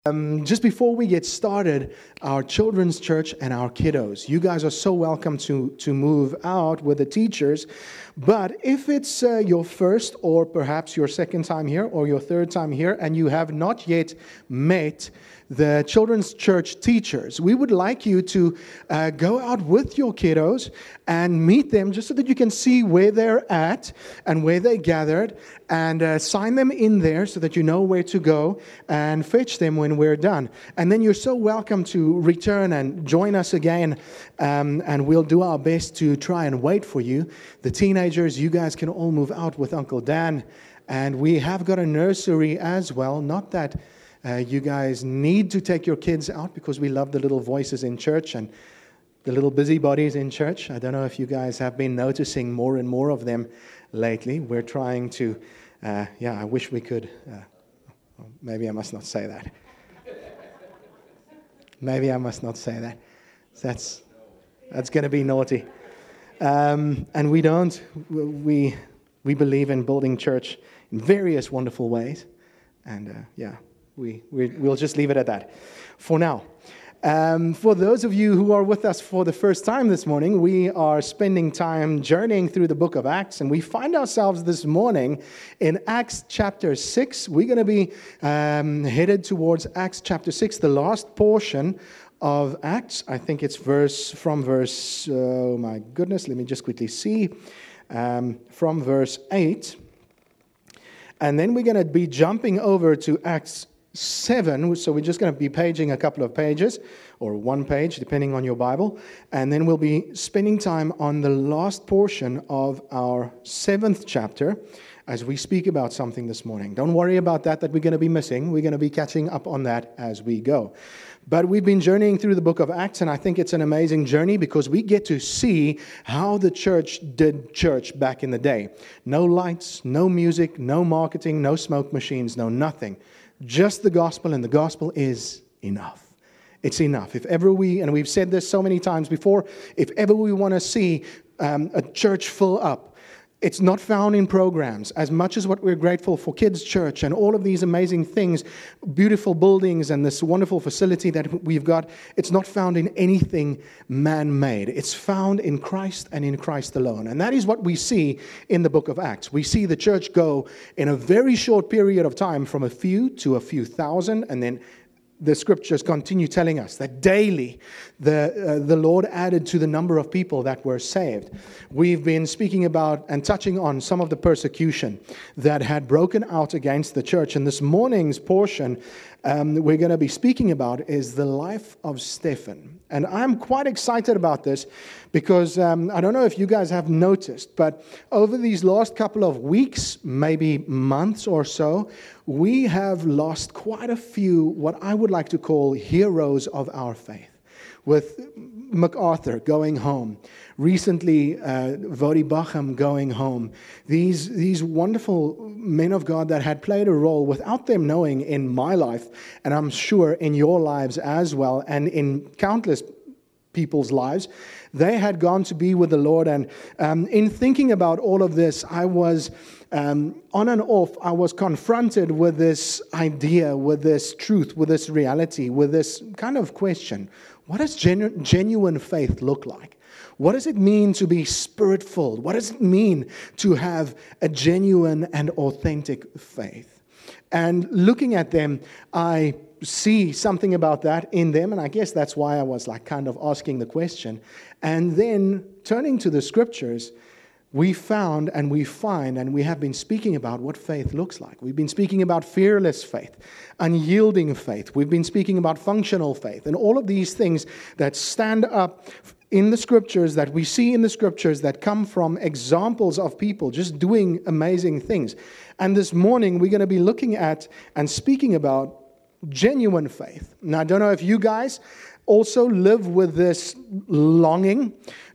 Just before we get started, our children's church and our kiddos, you guys are so welcome to move out with the teachers. But if it's your first or perhaps your second time here or your third time here and you have not yet met the children's church teachers, we would like you to go out with your kiddos and meet them just so that you can see where they're at and where they gathered, and sign them in there so that you know where to go and fetch them when we're done. And then you're so welcome to return and join us again, and we'll do our best to try and wait for you. The teenagers, you guys can all move out with Uncle Dan, and we have got a nursery as well. Not that you guys need to take your kids out, because we love the little voices in church and the little busybodies in church. I don't know if you guys have been noticing more and more of them lately. We're trying to, I wish we could, maybe I must not say that. Maybe I must not say that. That's going to be naughty. And we believe in building church in various wonderful ways. And we'll just leave it at that for now. For those of you who are with us for the first time this morning, we are spending time journeying through the book of Acts, and we find ourselves this morning in Acts chapter 6. We're going to be headed towards Acts chapter 6, the last portion of Acts. I think it's from verse, oh my goodness, let me just quickly see, from verse 8. And then we're going to be jumping over to Acts 7, so we're just going to be paging a couple of pages, or one page, depending on your Bible, and then we'll be spending time on the last portion of our 7th chapter as we speak about something this morning. Don't worry about that we're going to be missing. We're going to be catching up on that as we go. But we've been journeying through the book of Acts, and I think it's an amazing journey because we get to see how the church did church back in the day. No lights, no music, no marketing, no smoke machines, no nothing. Just the gospel, and the gospel is enough. It's enough. If ever and we've said this so many times before, if ever we want to see a church fill up, it's not found in programs. As much as what we're grateful for Kids Church and all of these amazing things, beautiful buildings and this wonderful facility that we've got, it's not found in anything man-made. It's found in Christ and in Christ alone. And that is what we see in the book of Acts. We see the church go in a very short period of time from a few to a few thousand, and then the scriptures continue telling us that daily the Lord added to the number of people that were saved. We've been speaking about and touching on some of the persecution that had broken out against the church. And this morning's portion we're going to be speaking about is the life of Stephen. And I'm quite excited about this because I don't know if you guys have noticed, but over these last couple of weeks, maybe months or so, we have lost quite a few what I would like to call heroes of our faith. With MacArthur going home, recently Vodi Bacham going home, these wonderful men of God that had played a role without them knowing in my life, and I'm sure in your lives as well, and in countless people's lives, they had gone to be with the Lord. And in thinking about all of this, I was on and off, I was confronted with this idea, with this truth, with this reality, with this kind of question. What does genuine faith look like? What does it mean to be spirit-filled? What does it mean to have a genuine and authentic faith? And looking at them, I see something about that in them, and I guess that's why I was like kind of asking the question. And then turning to the scriptures, we found and we find and we have been speaking about what faith looks like. We've been speaking about fearless faith, unyielding faith. We've been speaking about functional faith, and all of these things that stand up in the scriptures, that we see in the scriptures, that come from examples of people just doing amazing things. And this morning we're going to be looking at and speaking about genuine faith. Now, I don't know if you guys also live with this longing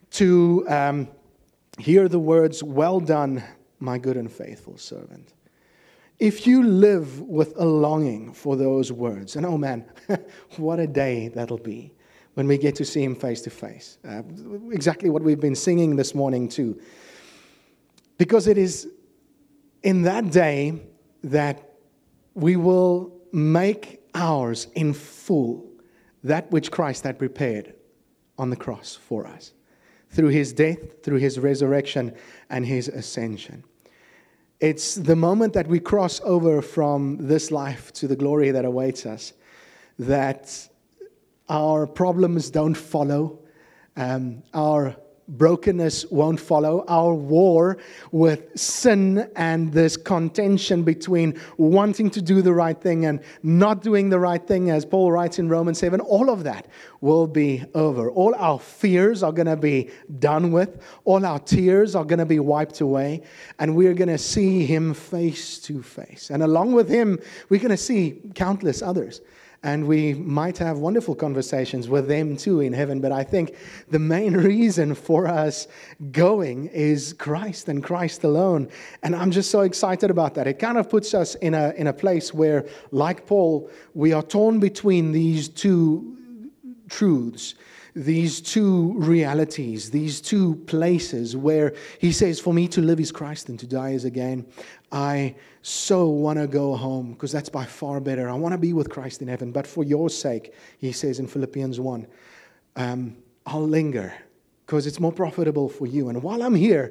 to hear the words, "Well done, my good and faithful servant." If you live with a longing for those words, and oh man, what a day that'll be when we get to see Him face to face. Exactly what we've been singing this morning too. Because it is in that day that we will make ours in full, that which Christ had prepared on the cross for us, through his death, through his resurrection, and his ascension. It's the moment that we cross over from this life to the glory that awaits us, that our problems don't follow, our brokenness won't follow, our war with sin and this contention between wanting to do the right thing and not doing the right thing, as Paul writes in Romans 7, all of that will be over. All our fears are going to be done with. All our tears are going to be wiped away, and we're going to see him face to face. And along with him, we're going to see countless others. And we might have wonderful conversations with them too in heaven. But I think the main reason for us going is Christ and Christ alone. And I'm just so excited about that. It kind of puts us in a place where, like Paul, we are torn between these two truths, these two realities, these two places where he says, for me to live is Christ and to die is gain. I so want to go home because that's by far better. I want to be with Christ in heaven. But for your sake, he says in Philippians 1, I'll linger because it's more profitable for you. And while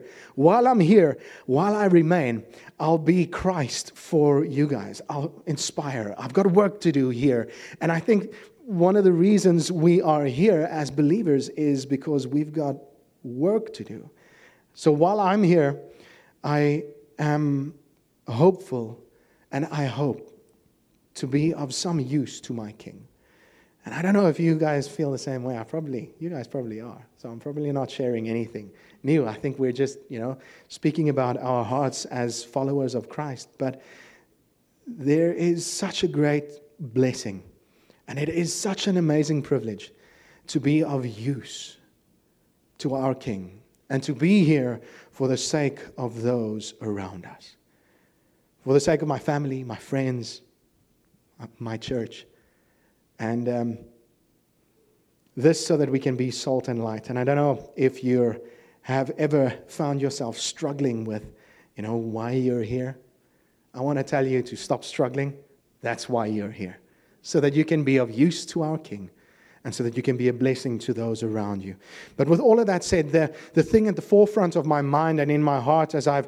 I remain, I'll be Christ for you guys. I'll inspire. I've got work to do here. And I think one of the reasons we are here as believers is because we've got work to do. So while I'm here, I am hopeful, and I hope to be of some use to my King. And I don't know if you guys feel the same way. You guys probably are. So I'm probably not sharing anything new. I think we're just, speaking about our hearts as followers of Christ. But there is such a great blessing, and it is such an amazing privilege to be of use to our King and to be here for the sake of those around us. For the sake of my family, my friends, my church. And this so that we can be salt and light. And I don't know if you have ever found yourself struggling with, why you're here. I want to tell you to stop struggling. That's why you're here. So that you can be of use to our King. And so that you can be a blessing to those around you. But with all of that said, the thing at the forefront of my mind and in my heart as I've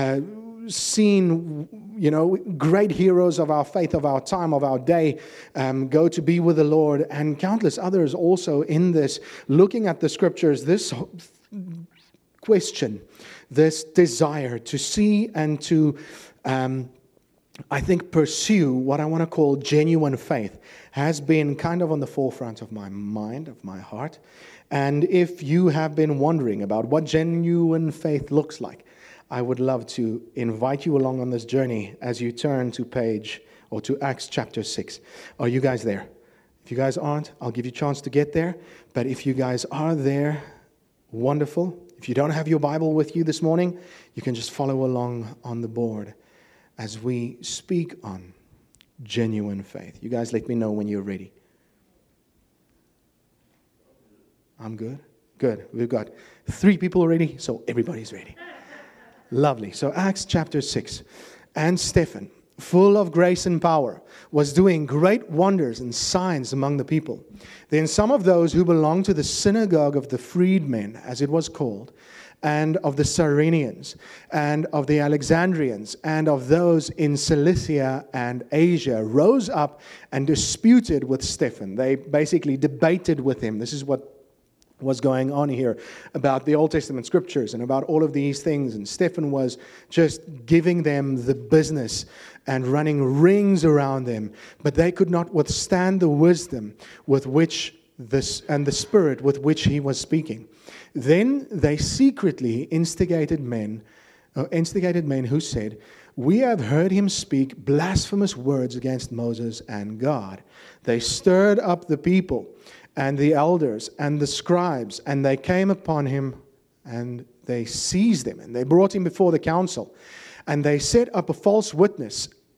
seen, great heroes of our faith, of our time, of our day, go to be with the Lord, and countless others also in this, looking at the scriptures, this question, this desire to see and to, I think, pursue what I want to call genuine faith has been kind of on the forefront of my mind, of my heart. And if you have been wondering about what genuine faith looks like, I would love to invite you along on this journey as you turn to Acts chapter 6. Are you guys there? If you guys aren't, I'll give you a chance to get there. But if you guys are there, wonderful. If you don't have your Bible with you this morning, you can just follow along on the board as we speak on genuine faith. You guys let me know when you're ready. I'm good? Good. We've got 3 people ready, so everybody's ready. Lovely. So Acts chapter 6. And Stephen, full of grace and power, was doing great wonders and signs among the people. Then some of those who belonged to the synagogue of the freedmen, as it was called, and of the Cyrenians, and of the Alexandrians, and of those in Cilicia and Asia, rose up and disputed with Stephen. They basically debated with him. This is what was going on here about the Old Testament scriptures and about all of these things. And Stephen was just giving them the business and running rings around them. But they could not withstand the wisdom with which and the spirit with which he was speaking. Then they secretly instigated men who said, "We have heard him speak blasphemous words against Moses and God." They stirred up the people and the elders and the scribes, and they came upon him and they seized him and they brought him before the council. And they set up a false witness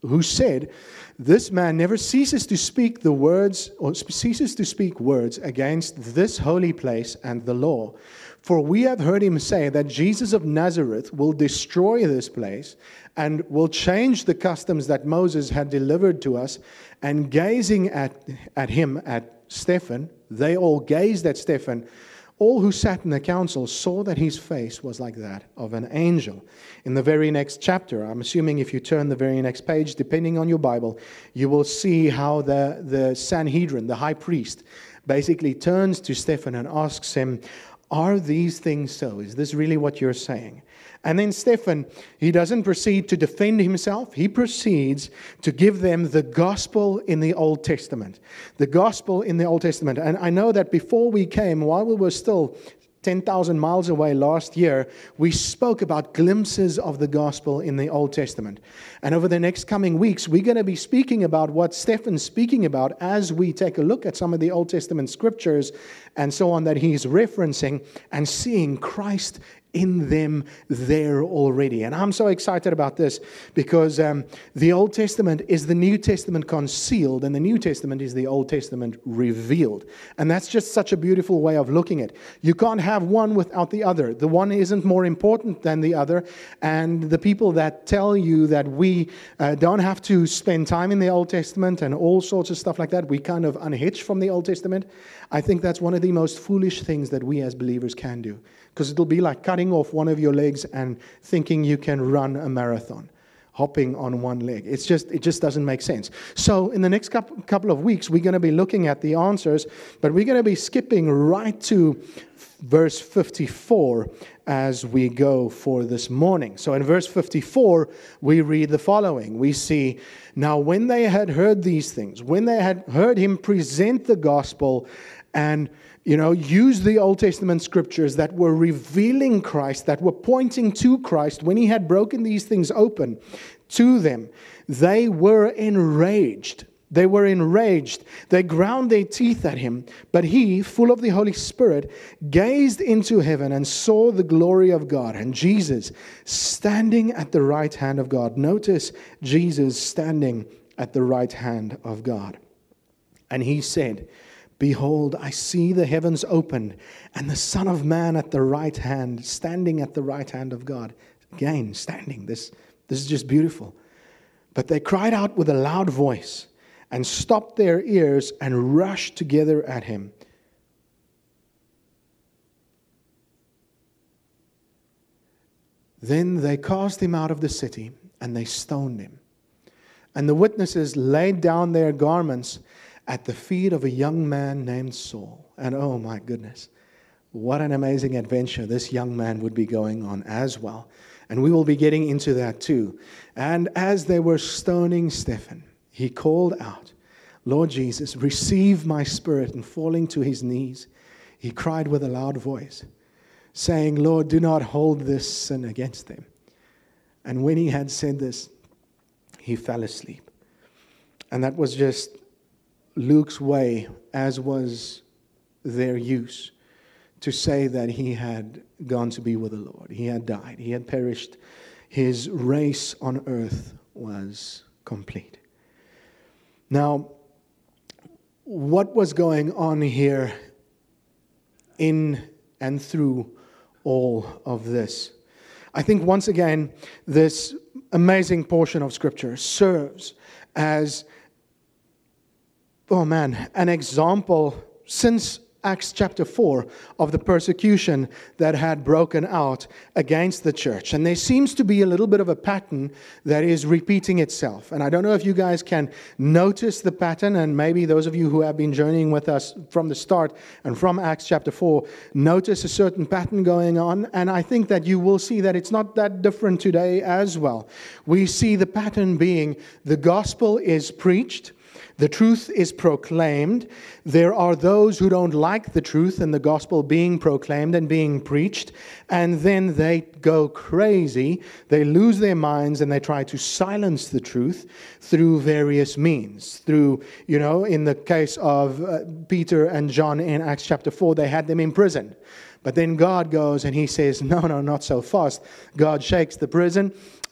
who said, "This man never ceases to speak the words, or ceases to speak words against this holy place and the law. For we have heard him say that Jesus of Nazareth will destroy this place and will change the customs that Moses had delivered to us." And gazing at him, at Stephen, they all gazed at Stephen. All who sat in the council saw that his face was like that of an angel. In the very next chapter, I'm assuming if you turn the very next page, depending on your Bible, you will see how the Sanhedrin, the high priest, basically turns to Stephen and asks him, "Are these things so? Is this really what you're saying?" And then Stephen, he doesn't proceed to defend himself. He proceeds to give them the gospel in the Old Testament. The gospel in the Old Testament. And I know that before we came, while we were still 10,000 miles away last year, we spoke about glimpses of the gospel in the Old Testament. And over the next coming weeks, we're going to be speaking about what Stephen's speaking about as we take a look at some of the Old Testament scriptures and so on that he's referencing and seeing Christ in them there already. And I'm so excited about this because the Old Testament is the New Testament concealed, and the New Testament is the Old Testament revealed. And that's just such a beautiful way of looking at it. You can't have one without the other. The one isn't more important than the other. And the people that tell you that we don't have to spend time in the Old Testament and all sorts of stuff like that, we kind of unhitch from the Old Testament, I think that's one of the most foolish things that we as believers can do. Because it'll be like cutting off one of your legs and thinking you can run a marathon, hopping on one leg. It just doesn't make sense. So in the next couple of weeks, we're going to be looking at the answers, but we're going to be skipping right to verse 54 as we go for this morning. So in verse 54, we read the following. We see, "Now when they had heard these things, when they had heard him present the gospel and use the Old Testament scriptures that were revealing Christ, that were pointing to Christ, when he had broken these things open to them, they were enraged." They were enraged. They ground their teeth at him. But he, full of the Holy Spirit, gazed into heaven and saw the glory of God and Jesus standing at the right hand of God. Notice Jesus standing at the right hand of God. And he said, "Behold, I see the heavens opened, and the Son of Man at the right hand, standing at the right hand of God." Again, standing. This is just beautiful. "But they cried out with a loud voice and stopped their ears and rushed together at him. Then they cast him out of the city, and they stoned him. And the witnesses laid down their garments at the feet of a young man named Saul." And oh my goodness, what an amazing adventure this young man would be going on as well. And we will be getting into that too. "And as they were stoning Stephen, he called out, 'Lord Jesus, receive my spirit.' And falling to his knees, he cried with a loud voice, saying, 'Lord, do not hold this sin against them.' And when he had said this, he fell asleep." And that was just Luke's way, as was their use, to say that he had gone to be with the Lord. He had died. He had perished. His race on earth was complete. Now, what was going on here in and through all of this? I think once again, this amazing portion of Scripture serves as an example since Acts chapter 4 of the persecution that had broken out against the church. And there seems to be a little bit of a pattern that is repeating itself. And I don't know if you guys can notice the pattern, and maybe those of you who have been journeying with us from the start and from Acts chapter 4 notice a certain pattern going on. And I think that you will see that it's not that different today as well. We see the pattern being the gospel is preached. The truth is proclaimed. There are those who don't like the truth and the gospel being proclaimed and being preached. And then they go crazy. They lose their minds and they try to silence the truth through various means. Through, in the case of Peter and John in Acts chapter 4, they had them imprisoned. But then God goes and he says, no, not so fast. God shakes the prison.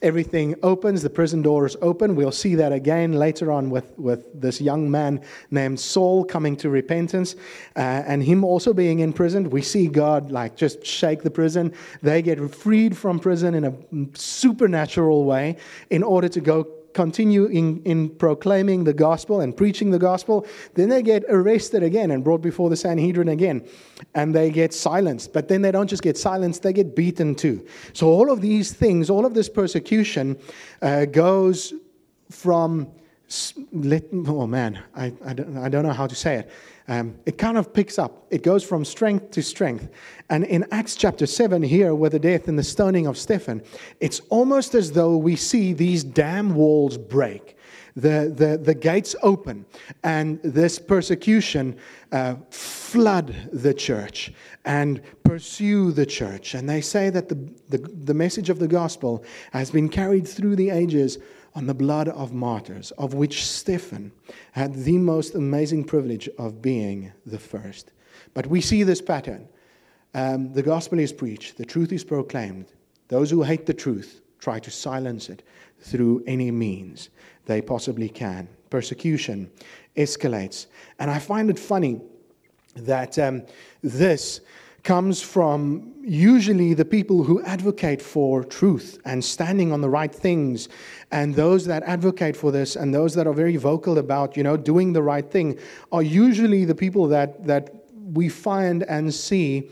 everything opens, the prison doors open. We'll see that again later on with this young man named Saul coming to repentance, and him also being imprisoned. We see God like just shake the prison. They get freed from prison in a supernatural way in order to go continue in proclaiming the gospel and preaching the gospel. Then they get arrested again and brought before the Sanhedrin again, and they get silenced. But then they don't just get silenced, they get beaten too. So all of these things, all of this persecution goes from, oh man, I don't know how to say it. It kind of picks up. It goes from strength to strength. And in Acts chapter 7 here, with the death and the stoning of Stephen, it's almost as though we see these dam walls break. The gates open, and this persecution flood the church and pursue the church. And they say that the message of the gospel has been carried through the ages on the blood of martyrs, of which Stephen had the most amazing privilege of being the first. But we see this pattern. The gospel is preached, the truth is proclaimed. Those who hate the truth try to silence it through any means they possibly can. Persecution escalates. And I find it funny that this comes from usually the people who advocate for truth and standing on the right things, and those that advocate for this and those that are very vocal about, doing the right thing are usually the people that we find and see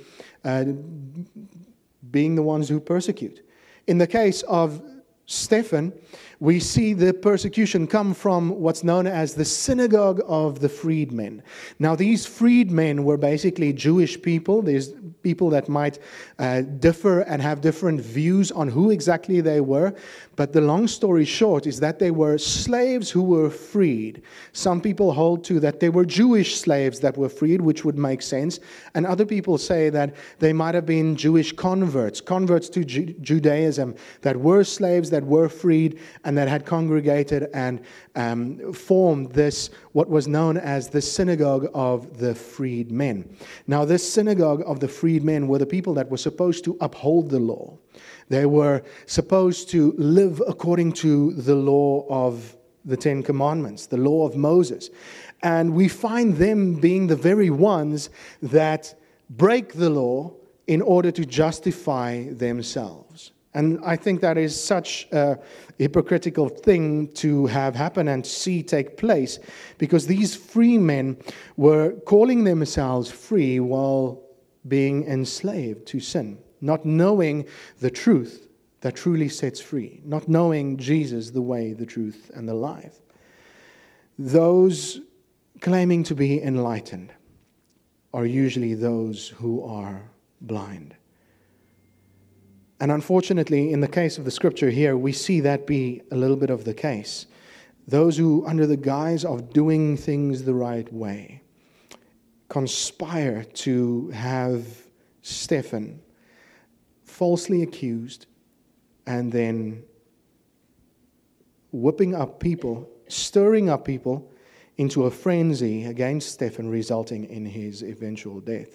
being the ones who persecute. In the case of Stephen, we see the persecution come from what's known as the synagogue of the freedmen. Now, these freedmen were basically Jewish people. There's people that might differ and have different views on who exactly they were. But the long story short is that they were slaves who were freed. Some people hold to that they were Jewish slaves that were freed, which would make sense. And other people say that they might have been Jewish converts to Judaism, that were slaves, that were freed, and that had congregated and formed this, what was known as the synagogue of the freedmen. Now, this synagogue of the freedmen were the people that were supposed to uphold the law. They were supposed to live according to the law of the Ten Commandments, the law of Moses. And we find them being the very ones that break the law in order to justify themselves. And I think that is such a hypocritical thing to have happen and see take place, because these free men were calling themselves free while being enslaved to sin, not knowing the truth that truly sets free, not knowing Jesus, the way, the truth, and the life. Those claiming to be enlightened are usually those who are blind. And unfortunately, in the case of the scripture here, we see that be a little bit of the case. Those who, under the guise of doing things the right way, conspire to have Stephen falsely accused and then whipping up people, stirring up people into a frenzy against Stephen, resulting in his eventual death.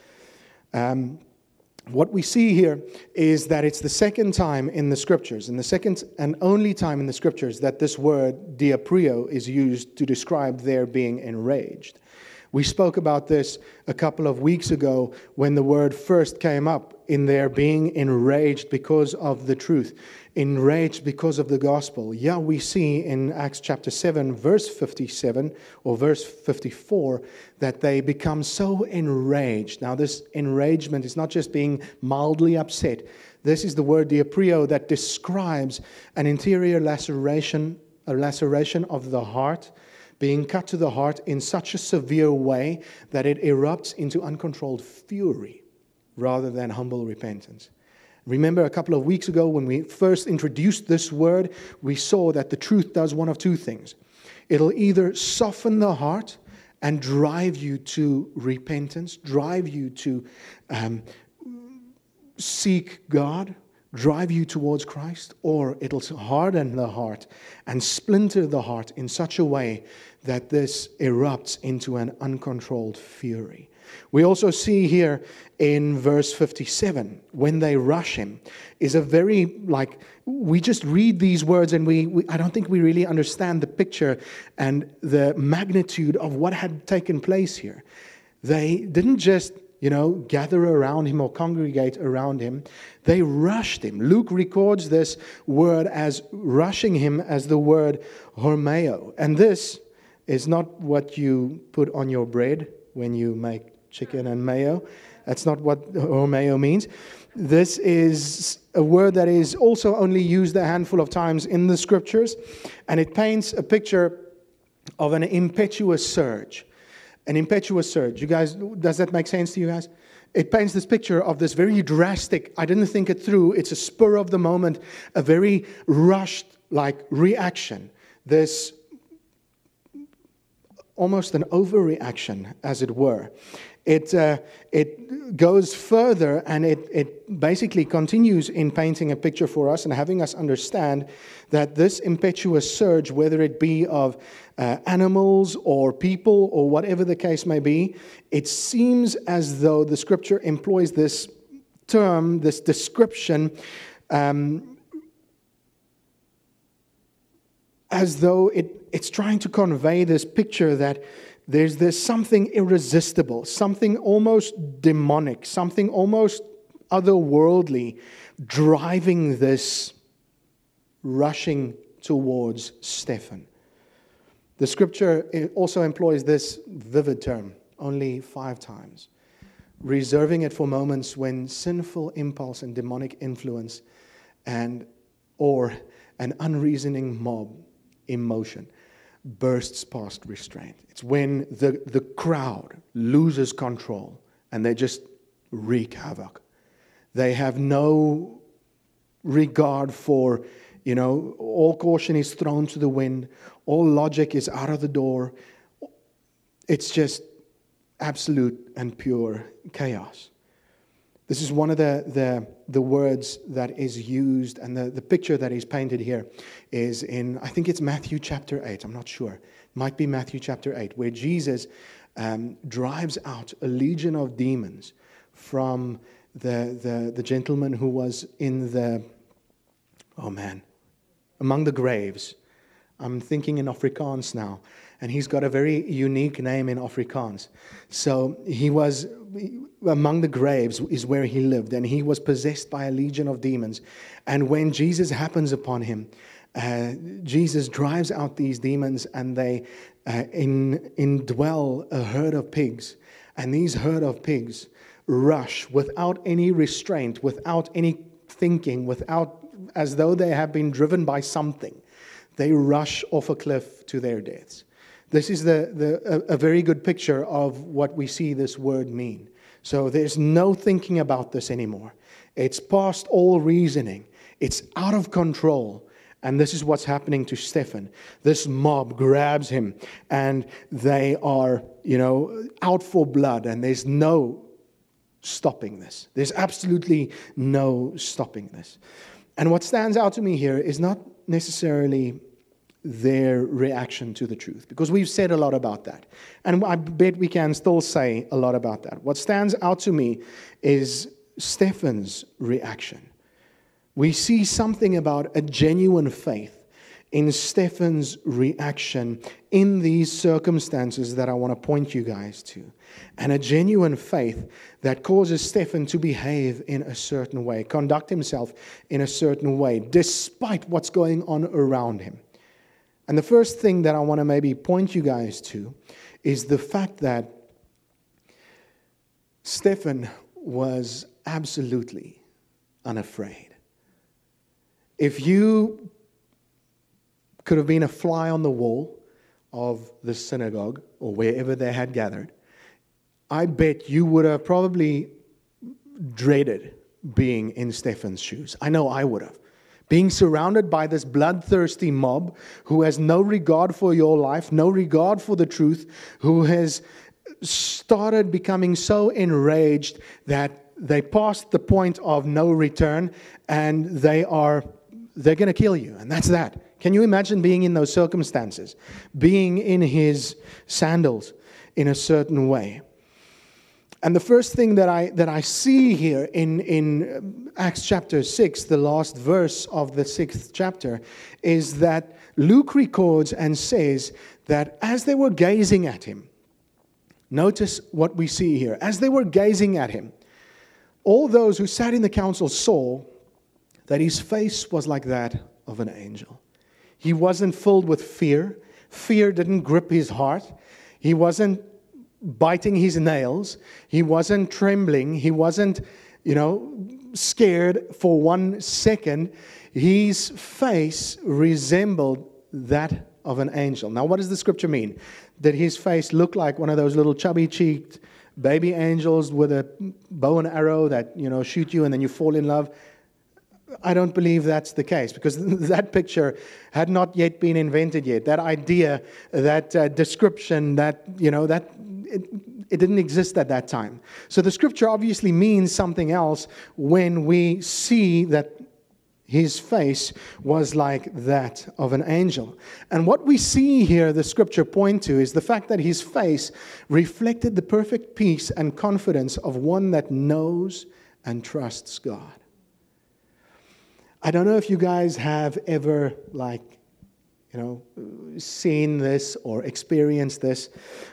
What we see here is that it's the second time in the scriptures, and the second and only time in the scriptures, that this word diaprio is used to describe their being enraged. We spoke about this a couple of weeks ago when the word first came up, in their being enraged because of the truth, enraged because of the gospel. Yeah, we see in Acts chapter 7, verse 57 or verse 54, that they become so enraged. Now, this enragement is not just being mildly upset. This is the word diaprio that describes an interior laceration, a laceration of the heart, being cut to the heart in such a severe way that it erupts into uncontrolled fury rather than humble repentance. Remember a couple of weeks ago when we first introduced this word, we saw that the truth does one of two things. It'll either soften the heart and drive you to repentance, drive you to seek God, drive you towards Christ, or it'll harden the heart and splinter the heart in such a way that this erupts into an uncontrolled fury. We also see here in verse 57, when they rush him, is a very, we just read these words and I don't think we really understand the picture and the magnitude of what had taken place here. They didn't just, gather around him or congregate around him. They rushed him. Luke records this word as rushing him as the word hormeo. And this is not what you put on your bread when you make chicken and mayo. That's not what hormeo means. This is a word that is also only used a handful of times in the scriptures, and it paints a picture of an impetuous surge. An impetuous surge. You guys, does that make sense to you guys? It paints this picture of this very drastic, I didn't think it through, it's a spur of the moment, a very rushed reaction. This almost an overreaction, as it were. It goes further, and it basically continues in painting a picture for us and having us understand that this impetuous surge, whether it be of animals or people or whatever the case may be, it seems as though the scripture employs this term, this description, as though it's trying to convey this picture that there's something irresistible, something almost demonic, something almost otherworldly driving this rushing towards Stephen. The scripture also employs this vivid term only 5 times, reserving it for moments when sinful impulse and demonic influence or an unreasoning mob emotion bursts past restraint. It's when the crowd loses control and they just wreak havoc. They have no regard for, all caution is thrown to the wind. All logic is out of the door. It's just absolute and pure chaos. This is one of the words that is used, and the picture that is painted here is in, I think it's Matthew chapter 8, I'm not sure. It might be Matthew chapter 8, where Jesus drives out a legion of demons from the gentleman who was in among the graves. I'm thinking in Afrikaans now, and he's got a very unique name in Afrikaans. So he was among the graves is where he lived, and he was possessed by a legion of demons. And when Jesus happens upon him, Jesus drives out these demons, and they indwell a herd of pigs. And these herd of pigs rush without any restraint, without any thinking, as though they have been driven by something. They rush off a cliff to their deaths. This is a very good picture of what we see this word mean. So there's no thinking about this anymore. It's past all reasoning. It's out of control. And this is what's happening to Stephen. This mob grabs him, and they are, out for blood, and there's no stopping this. There's absolutely no stopping this. And what stands out to me here is not necessarily their reaction to the truth, because we've said a lot about that. And I bet we can still say a lot about that. What stands out to me is Stephen's reaction. We see something about a genuine faith in Stephen's reaction in these circumstances that I want to point you guys to. And a genuine faith that causes Stephen to behave in a certain way, conduct himself in a certain way, despite what's going on around him. And the first thing that I want to maybe point you guys to is the fact that Stephen was absolutely unafraid. If you could have been a fly on the wall of the synagogue or wherever they had gathered, I bet you would have probably dreaded being in Stephen's shoes. I know I would have. Being surrounded by this bloodthirsty mob who has no regard for your life, no regard for the truth, who has started becoming so enraged that they passed the point of no return, and they're going to kill you, and that's that. Can you imagine being in those circumstances? Being in his sandals in a certain way. And the first thing that I see here in Acts chapter 6, the last verse of the 6th chapter, is that Luke records and says that as they were gazing at him, notice what we see here. As they were gazing at him, all those who sat in the council saw that his face was like that of an angel. He wasn't filled with fear. Fear didn't grip his heart. He wasn't biting his nails. He wasn't trembling. He wasn't, scared for 1 second. His face resembled that of an angel. Now, what does the scripture mean? Did his face look like one of those little chubby-cheeked baby angels with a bow and arrow that, shoot you and then you fall in love? I don't believe that's the case, because that picture had not yet been invented yet. That idea, that description, it didn't exist at that time. So the scripture obviously means something else when we see that his face was like that of an angel. And what we see here, the scripture point to, is the fact that his face reflected the perfect peace and confidence of one that knows and trusts God. I don't know if you guys have ever, seen this or experienced this.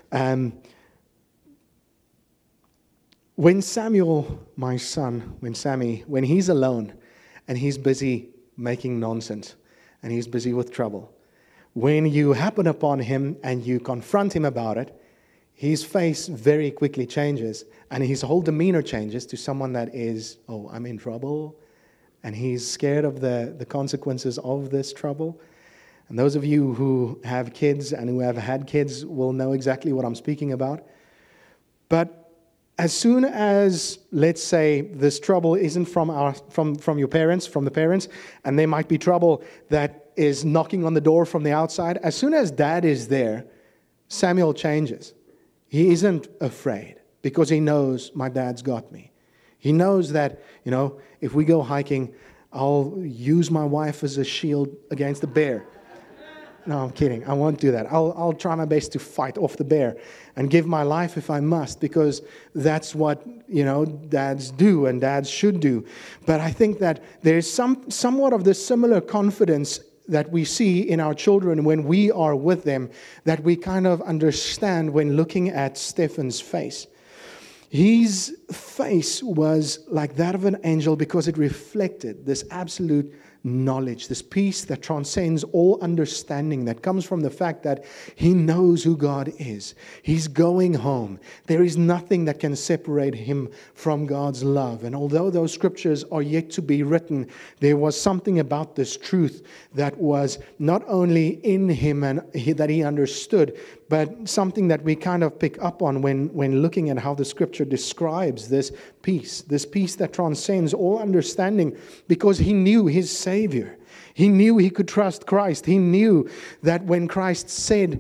When Samuel, my son, when he's alone and he's busy making nonsense and he's busy with trouble, when you happen upon him and you confront him about it, his face very quickly changes and his whole demeanor changes to someone that is, I'm in trouble. And he's scared of the consequences of this trouble. And those of you who have kids and who have had kids will know exactly what I'm speaking about. But as soon as, let's say, this trouble isn't from your parents, from the parents, and there might be trouble that is knocking on the door from the outside, as soon as dad is there, Samuel changes. He isn't afraid because he knows my dad's got me. He knows that, if we go hiking, I'll use my wife as a shield against the bear. No, I'm kidding. I won't do that. I'll try my best to fight off the bear and give my life if I must, because that's what, dads do and dads should do. But I think that there's somewhat of this similar confidence that we see in our children when we are with them, that we kind of understand when looking at Stephen's face. His face was like that of an angel because it reflected this absolute knowledge, this peace that transcends all understanding, that comes from the fact that he knows who God is. He's going home. There is nothing that can separate him from God's love. And although those scriptures are yet to be written, there was something about this truth that was not only in him and that he understood, but something that we kind of pick up on when looking at how the scripture describes this peace that transcends all understanding, because he knew his Savior. He knew he could trust Christ. He knew that when Christ said,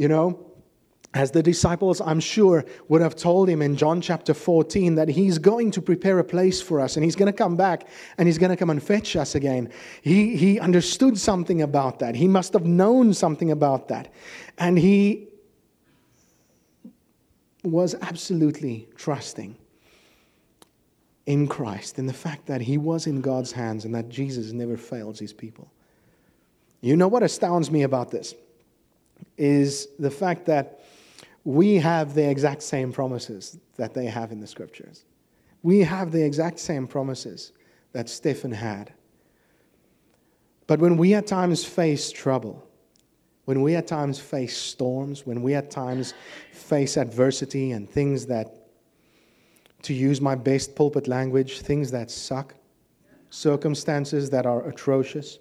as the disciples, I'm sure, would have told him in John chapter 14 that he's going to prepare a place for us and he's going to come back and he's going to come and fetch us again. He understood something about that. He must have known something about that. And he was absolutely trusting in Christ, in the fact that he was in God's hands and that Jesus never fails his people. You know what astounds me about this is the fact that we have the exact same promises that they have in the scriptures. We have the exact same promises that Stephen had. But when we at times face trouble, when we at times face storms, when we at times face adversity and things that, to use my best pulpit language, things that suck, circumstances that are atrocious,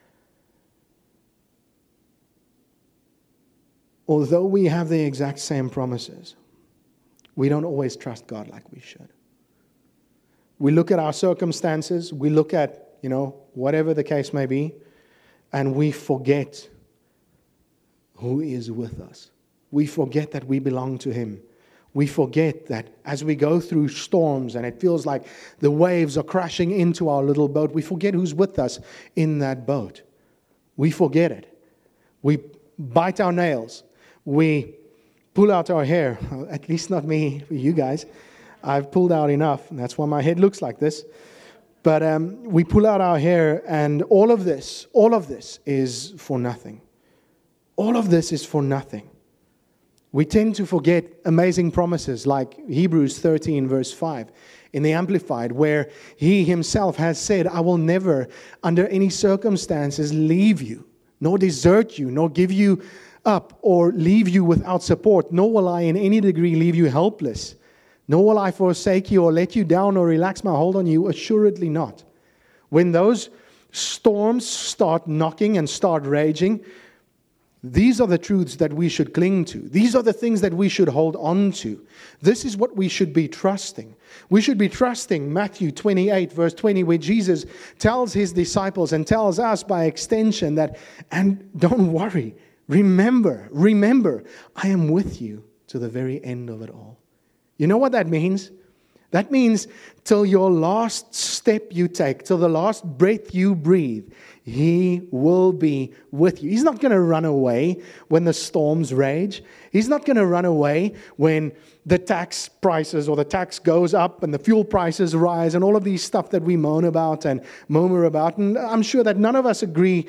although we have the exact same promises, we don't always trust God like we should. We look at our circumstances, we look at, whatever the case may be, and we forget who is with us. We forget that we belong to him. We forget that as we go through storms and it feels like the waves are crashing into our little boat, we forget who's with us in that boat. We forget it. We bite our nails. We pull out our hair. At least not me, you guys. I've pulled out enough, and that's why my head looks like this. But we pull out our hair, and all of this is for nothing. All of this is for nothing. We tend to forget amazing promises like Hebrews 13 verse 5 in the Amplified, where He Himself has said, I will never under any circumstances leave you, nor desert you, nor give you up or leave you without support, nor will I in any degree leave you helpless, nor will I forsake you or let you down or relax my hold on you, assuredly not. When those storms start knocking and start raging, these are the truths that we should cling to. These are the things that we should hold on to. This is what we should be trusting. We should be trusting Matthew 28, verse 20, where Jesus tells His disciples and tells us by extension that, and don't worry, remember, I am with you to the very end of it all. You know what that means? That means till your last step you take, till the last breath you breathe, He will be with you. He's not going to run away when the storms rage. He's not going to run away when the tax prices or the tax goes up and the fuel prices rise and all of these stuff that we moan about and murmur about. And I'm sure that none of us agree,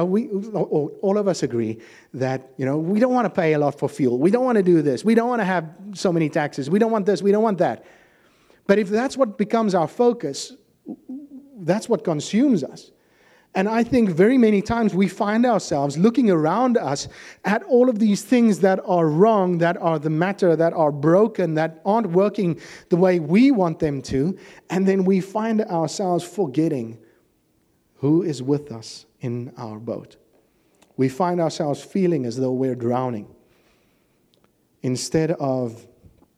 all of us agree that, we don't want to pay a lot for fuel. We don't want to do this. We don't want to have so many taxes. We don't want this. We don't want that. But if that's what becomes our focus, that's what consumes us. And I think very many times we find ourselves looking around us at all of these things that are wrong, that are the matter, that are broken, that aren't working the way we want them to. And then we find ourselves forgetting who is with us in our boat. We find ourselves feeling as though we're drowning instead of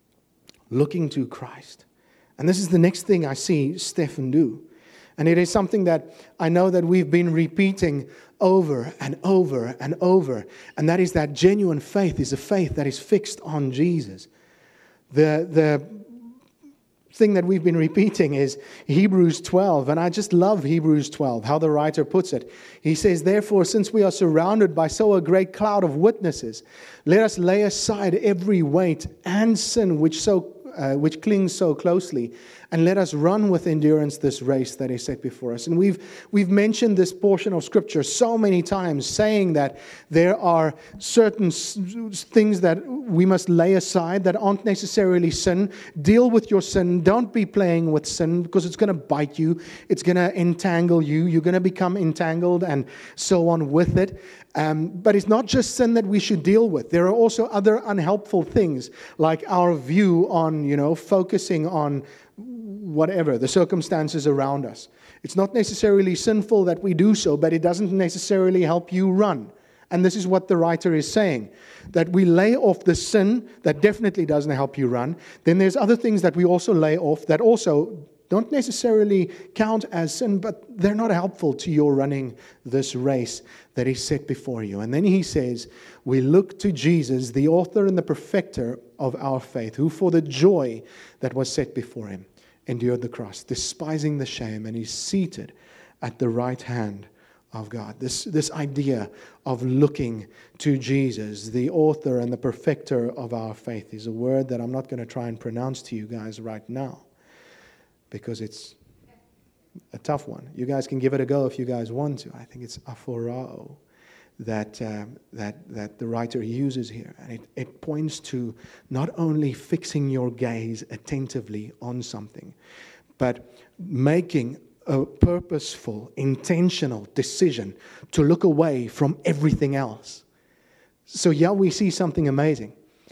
looking to Christ. And this is the next thing I see Stephen do. And it is something that I know that we've been repeating over and over and over. And that is that genuine faith is a faith that is fixed on Jesus. The thing that we've been repeating is Hebrews 12. And I just love Hebrews 12, how the writer puts it. He says, therefore, since we are surrounded by so a great cloud of witnesses, let us lay aside every weight and sin which clings so closely, and let us run with endurance this race that is set before us. And we've mentioned this portion of Scripture so many times, saying that there are certain things that we must lay aside that aren't necessarily sin. Deal with your sin. Don't be playing with sin, because it's going to bite you. It's going to entangle you. You're going to become entangled and so on with it. But it's not just sin that we should deal with. There are also other unhelpful things, like our view on, focusing on whatever, the circumstances around us. It's not necessarily sinful that we do so, but it doesn't necessarily help you run. And this is what the writer is saying, that we lay off the sin that definitely doesn't help you run. Then there's other things that we also lay off that also don't necessarily count as sin, but they're not helpful to your running this race that is set before you. And then he says, we look to Jesus, the author and the perfecter of our faith, who for the joy that was set before Him endured the cross, despising the shame, and is seated at the right hand of God. This idea of looking to Jesus, the author and the perfecter of our faith, is a word that I'm not going to try and pronounce to you guys right now, because it's a tough one. You guys can give it a go if you guys want to. I think it's aphorao that the writer uses here. And it points to not only fixing your gaze attentively on something, but making a purposeful, intentional decision to look away from everything else. So we see something amazing.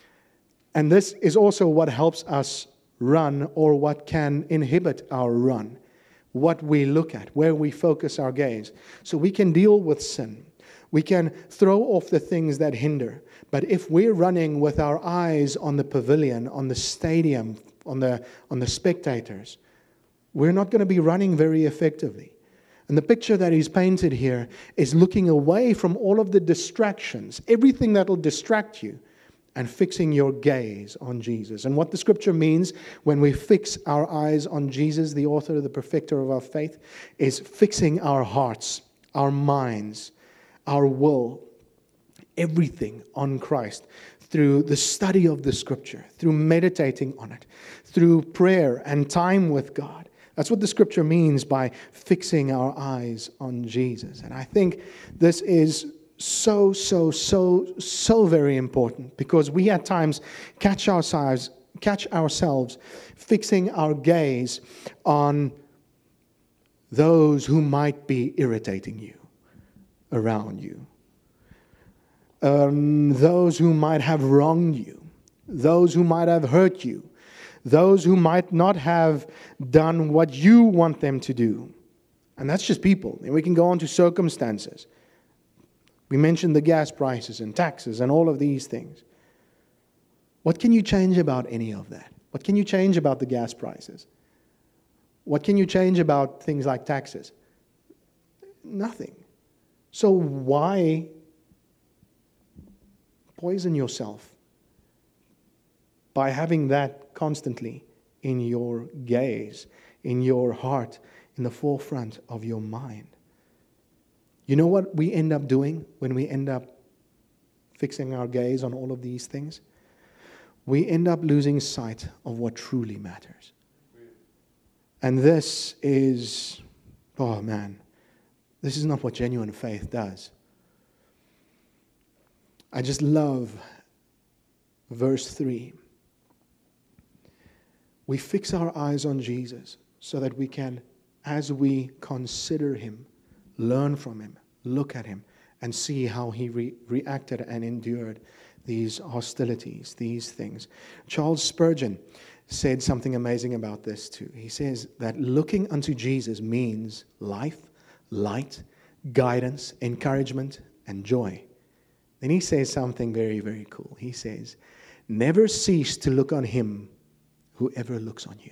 And this is also what helps us run, or what can inhibit our run. What we look at, where we focus our gaze. So we can deal with sin. We can throw off the things that hinder. But if we're running with our eyes on the pavilion, on the stadium, on the spectators, we're not going to be running very effectively. And the picture that he's painted here is looking away from all of the distractions, everything that will distract you, and fixing your gaze on Jesus. And what the Scripture means when we fix our eyes on Jesus, the author, the perfecter of our faith, is fixing our hearts, our minds, our will, everything on Christ through the study of the Scripture, through meditating on it, through prayer and time with God. That's what the Scripture means by fixing our eyes on Jesus. And I think this is so very important, because we at times catch ourselves fixing our gaze on those who might be irritating you, around you, those who might have wronged you, those who might have hurt you, those who might not have done what you want them to do. And that's just people. And we can go on to circumstances. We mentioned the gas prices and taxes and all of these things. What can you change about any of that? What can you change about the gas prices? What can you change about things like taxes? Nothing. So why poison yourself by having that constantly in your gaze, in your heart, in the forefront of your mind? You know what we end up doing when we end up fixing our gaze on all of these things? We end up losing sight of what truly matters. And this is, oh man, this is not what genuine faith does. I just love verse 3. We fix our eyes on Jesus so that we can, as we consider Him, learn from Him, look at Him, and see how He reacted and endured these hostilities, these things. Charles Spurgeon said something amazing about this too. He says that looking unto Jesus means life, light, guidance, encouragement, and joy. Then he says something very, very cool. He says, never cease to look on Him who ever looks on you.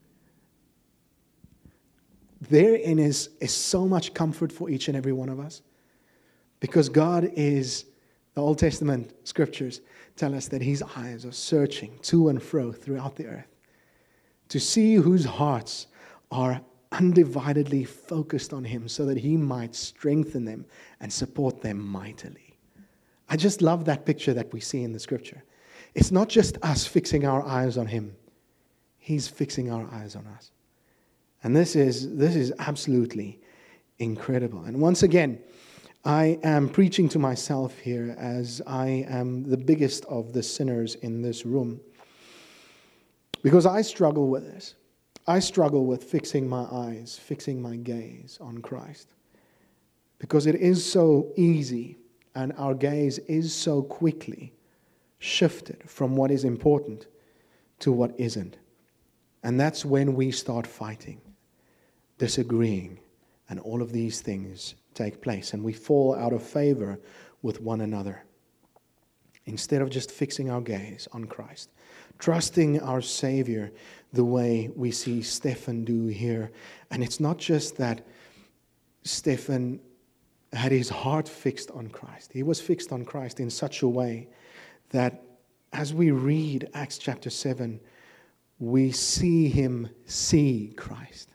Therein is so much comfort for each and every one of us, because God is, the Old Testament scriptures tell us that His eyes are searching to and fro throughout the earth to see whose hearts are undividedly focused on Him, so that He might strengthen them and support them mightily. I just love that picture that we see in the scripture. It's not just us fixing our eyes on Him. He's fixing our eyes on us. And this is absolutely incredible. And once again, I am preaching to myself here, as I am the biggest of the sinners in this room, because I struggle with this. I struggle with fixing my eyes, fixing my gaze on Christ, because it is so easy, and our gaze is so quickly shifted from what is important to what isn't. And that's when we start fighting, disagreeing, and all of these things take place, and we fall out of favor with one another. Instead of just fixing our gaze on Christ, trusting our Savior the way we see Stephen do here. And it's not just that Stephen had his heart fixed on Christ. He was fixed on Christ in such a way that as we read Acts chapter 7, we see him see Christ.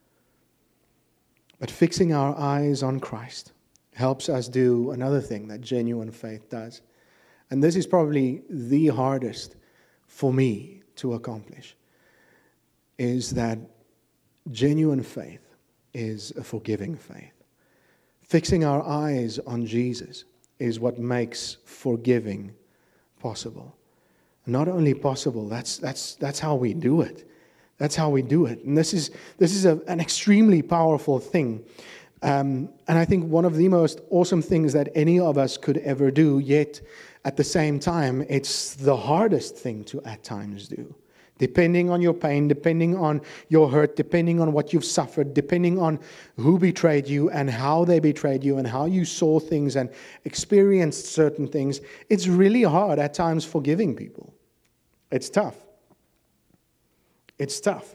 But fixing our eyes on Christ helps us do another thing that genuine faith does. And this is probably the hardest for me to accomplish, is that genuine faith is a forgiving faith. Fixing our eyes on Jesus is what makes forgiving possible. Not only possible, that's how we do it. That's how we do it. And this is an extremely powerful thing. And I think one of the most awesome things that any of us could ever do, yet at the same time, it's the hardest thing to at times do. Depending on your pain, depending on your hurt, depending on what you've suffered, depending on who betrayed you and how they betrayed you and how you saw things and experienced certain things, it's really hard at times forgiving people. It's tough. It's tough.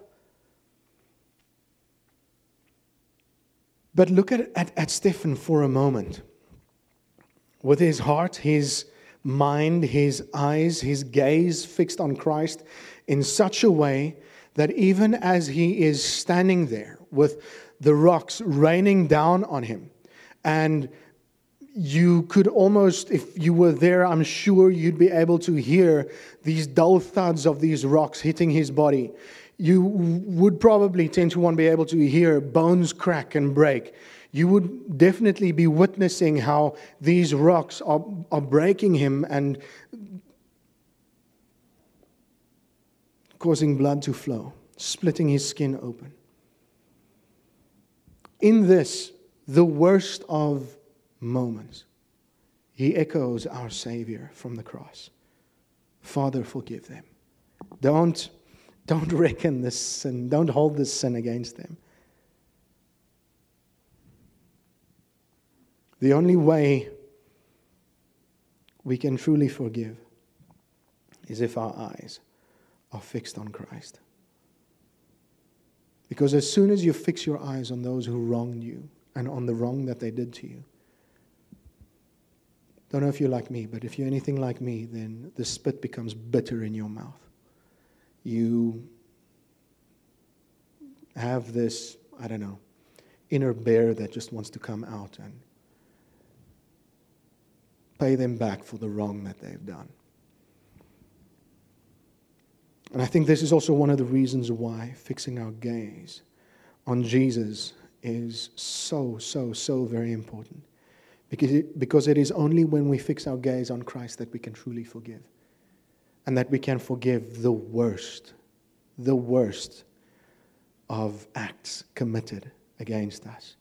But look at Stephen for a moment. With his heart, his mind, his eyes, his gaze fixed on Christ in such a way that even as he is standing there with the rocks raining down on him, and you could almost, if you were there, I'm sure you'd be able to hear these dull thuds of these rocks hitting his body. You would probably 10 to 1 be able to hear bones crack and break. You would definitely be witnessing how these rocks are breaking him and causing blood to flow, splitting his skin open. In this, the worst of moments, he echoes our Savior from the cross. Father, forgive them. Don't reckon this sin. Don't hold this sin against them. The only way we can truly forgive is if our eyes are fixed on Christ. Because as soon as you fix your eyes on those who wronged you and on the wrong that they did to you, don't know if you're like me, but if you're anything like me, then the spit becomes bitter in your mouth. You have this, inner bear that just wants to come out and pay them back for the wrong that they've done. And I think this is also one of the reasons why fixing our gaze on Jesus is so very important. Because it is only when we fix our gaze on Christ that we can truly forgive. And that we can forgive the worst of acts committed against us.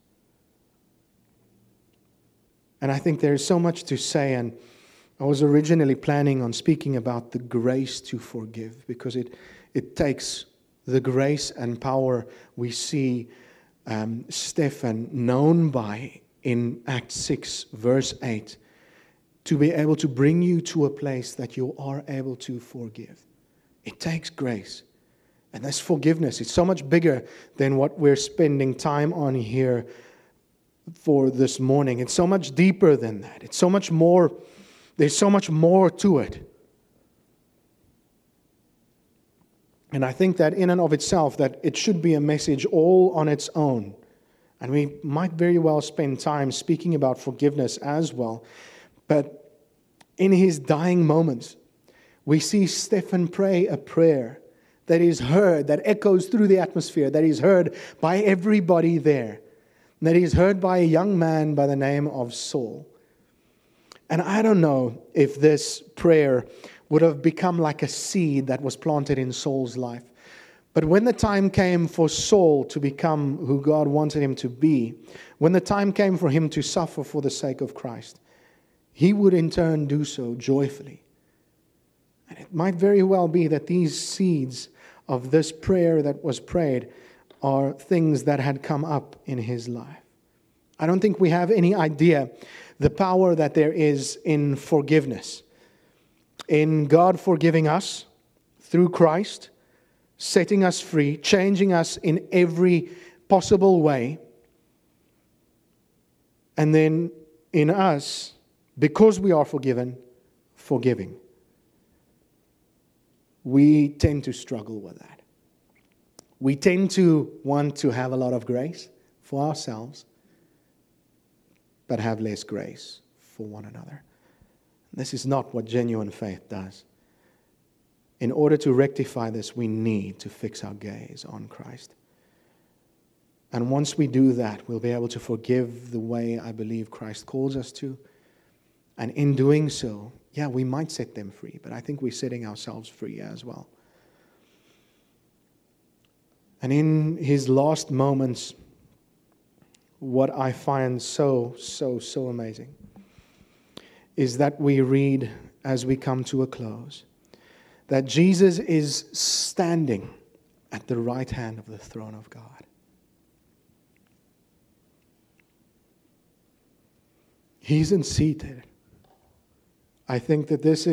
And I think there is so much to say, and I was originally planning on speaking about the grace to forgive, because it takes the grace and power we see Stephen known by in Acts 6, verse 8, to be able to bring you to a place that you are able to forgive. It takes grace. And this forgiveness, it's so much bigger than what we're spending time on here for this morning. It's so much deeper than that. It's so much more, there's so much more to it. And I think that in and of itself, that it should be a message all on its own. And we might very well spend time speaking about forgiveness as well. But in his dying moments, we see Stephen pray a prayer that is heard, that echoes through the atmosphere, that is heard by everybody there, that is heard by a young man by the name of Saul. And I don't know if this prayer would have become like a seed that was planted in Saul's life. But when the time came for Saul to become who God wanted him to be, when the time came for him to suffer for the sake of Christ, he would in turn do so joyfully. And it might very well be that these seeds of this prayer that was prayed are things that had come up in his life. I don't think we have any idea the power that there is in forgiveness, in God forgiving us through Christ, setting us free, changing us in every possible way. And then in us, because we are forgiven, forgiving. We tend to struggle with that. We tend to want to have a lot of grace for ourselves, but have less grace for one another. This is not what genuine faith does. In order to rectify this, we need to fix our gaze on Christ. And once we do that, we'll be able to forgive the way I believe Christ calls us to. And in doing so, we might set them free, but I think we're setting ourselves free as well. And in his last moments, what I find so amazing is that we read as we come to a close that Jesus is standing at the right hand of the throne of God. He isn't seated. I think that this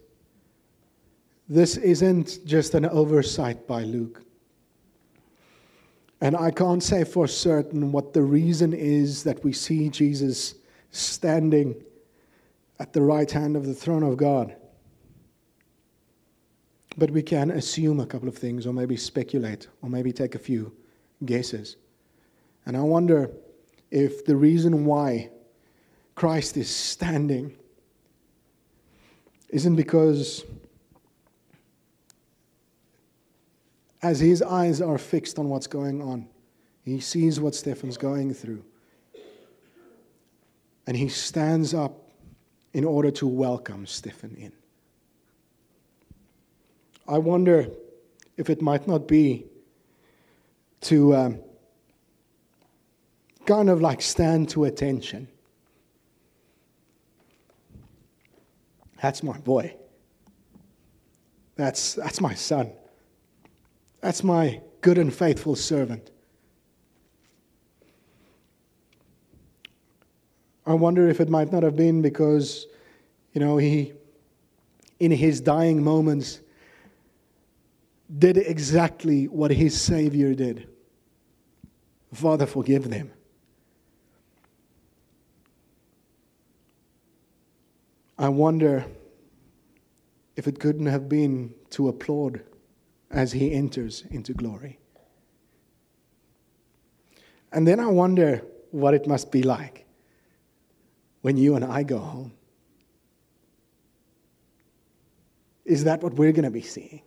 isn't just an oversight by Luke. And I can't say for certain what the reason is that we see Jesus standing at the right hand of the throne of God. But we can assume a couple of things, or maybe speculate, or maybe take a few guesses. And I wonder if the reason why Christ is standing isn't because as his eyes are fixed on what's going on, he sees what Stephen's going through. And he stands up in order to welcome Stephen in. I wonder if it might not be to kind of like stand to attention. That's my boy. That's my son. That's my good and faithful servant. I wonder if it might not have been because, he, in his dying moments, did exactly what his Savior did. Father, forgive them. I wonder if it couldn't have been to applaud as he enters into glory. And then I wonder what it must be like when you and I go home. Is that what we're going to be seeing?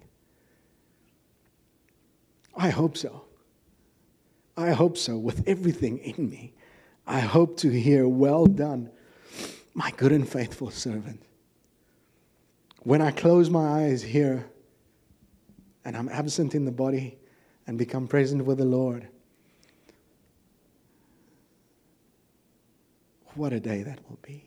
I hope so. I hope so with everything in me. I hope to hear, "Well done, my good and faithful servant." When I close my eyes here and I'm absent in the body and become present with the Lord, what a day that will be.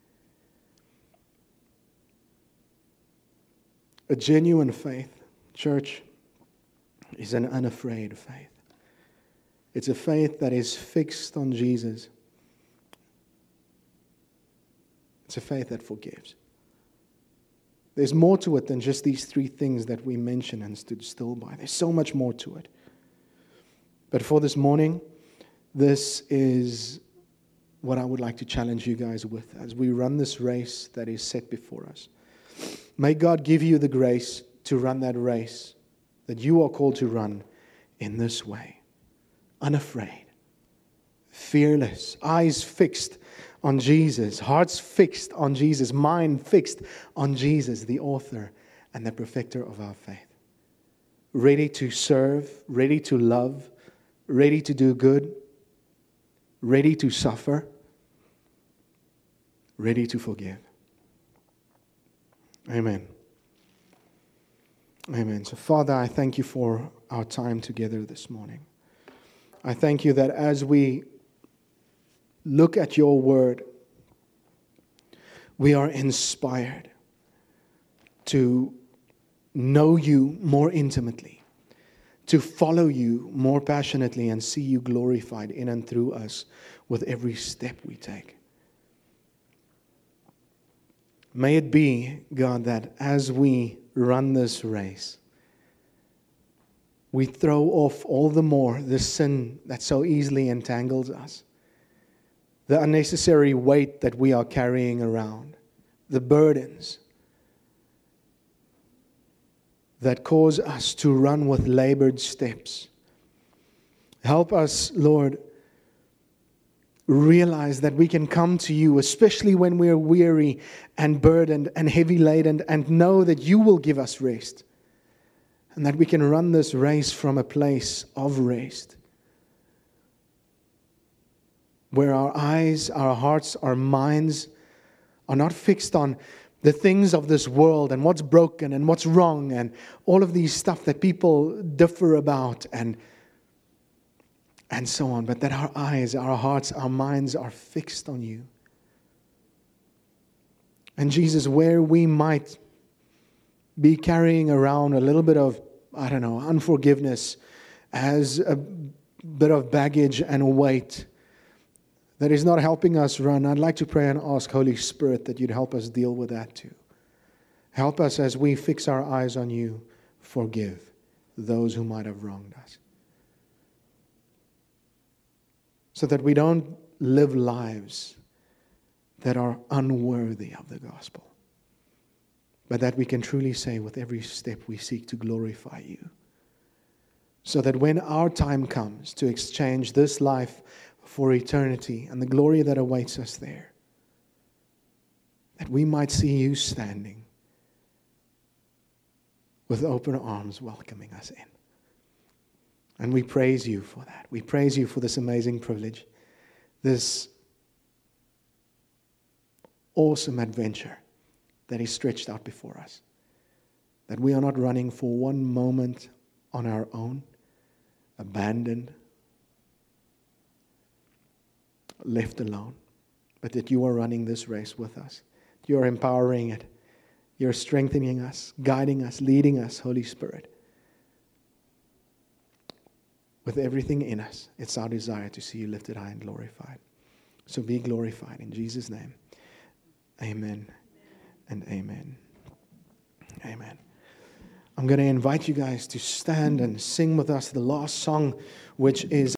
A genuine faith, church, is an unafraid faith. It's a faith that is fixed on Jesus. It's a faith that forgives. There's more to it than just these three things that we mentioned and stood still by. There's so much more to it. But for this morning, this is what I would like to challenge you guys with as we run this race that is set before us. May God give you the grace to run that race that you are called to run in this way. Unafraid, fearless, eyes fixed on Jesus, hearts fixed on Jesus, mind fixed on Jesus, the author and the perfecter of our faith. Ready to serve, ready to love, ready to do good, ready to suffer, ready to forgive. Amen. Amen. So, Father, I thank you for our time together this morning. I thank you that as we look at your word, we are inspired to know you more intimately, to follow you more passionately, and see you glorified in and through us with every step we take. May it be, God, that as we run this race, we throw off all the more the sin that so easily entangles us, the unnecessary weight that we are carrying around, the burdens that cause us to run with labored steps. Help us, Lord, realize that we can come to you, especially when we're weary and burdened and heavy laden, and know that you will give us rest, and that we can run this race from a place of rest, where our eyes, our hearts, our minds are not fixed on the things of this world and what's broken and what's wrong and all of these stuff that people differ about and so on, but that our eyes, our hearts, our minds are fixed on you. And Jesus, where we might be carrying around a little bit of, unforgiveness as a bit of baggage and weight that is not helping us run, I'd like to pray and ask, Holy Spirit, that you'd help us deal with that too. Help us as we fix our eyes on you, forgive those who might have wronged us, so that we don't live lives that are unworthy of the gospel, but that we can truly say with every step we seek to glorify you, so that when our time comes to exchange this life for eternity and the glory that awaits us there, that we might see you standing with open arms welcoming us in. And we praise you for that. We praise you for this amazing privilege, this awesome adventure that is stretched out before us. That we are not running for one moment on our own, abandoned, left alone, but that you are running this race with us. You are empowering it. You're strengthening us, guiding us, leading us, Holy Spirit. With everything in us, it's our desire to see you lifted high and glorified. So be glorified in Jesus' name. Amen and amen. Amen. I'm going to invite you guys to stand and sing with us the last song, which is